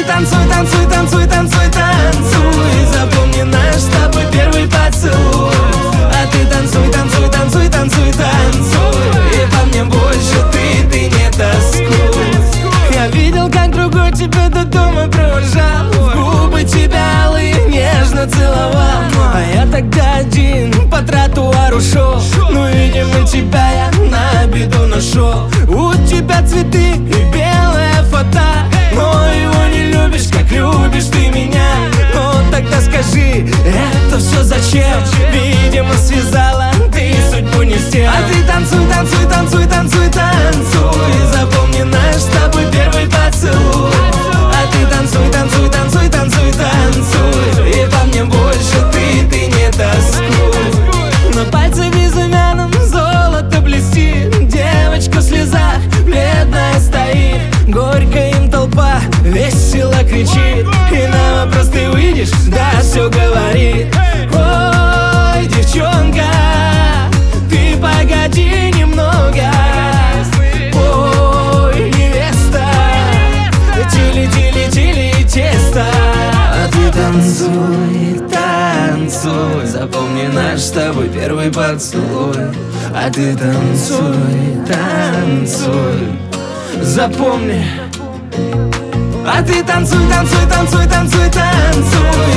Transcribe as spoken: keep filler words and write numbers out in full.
ты танцуй, танцуй, танцуй, танцуй, танцуй. Запомни наш с тобой первый поцелуй. А ты танцуй, танцуй, танцуй, танцуй, танцуй. И по мне больше ты, ты не тоскуй. Я видел, как другой тебя до дома провожал, в губы тебя алые нежно целовал. А я тогда один по тротуару шел, ну, видимо, тебя я на беду нашел. У тебя цветы и белая фата, но его не любишь, как любишь ты меня. Ну, тогда скажи, это все зачем? Видимо, связала ты судьбу не с тем. А ты танцуй, танцуй, танцуй, танцуй, танцуй. Запомни наш с тобой первый поцелуй. А ты танцуй, танцуй, танцуй, танцуй, танцуй. И по мне больше ты, ты не тоскуй. На пальце безымянном золото блестит, девочка в слезах бледная стоит. Горько им толпа весело кричит, и на вопрос ты выйдешь, да, все говорит. Ой, девчонка, ты погоди немного. Ой, невеста, чили, чили, чили, тесто. А ты танцуй, танцуй. Запомни наш с тобой первый поцелуй. А ты танцуй, танцуй. Запомни. А ты танцуй, танцуй, танцуй, танцуй, танцуй.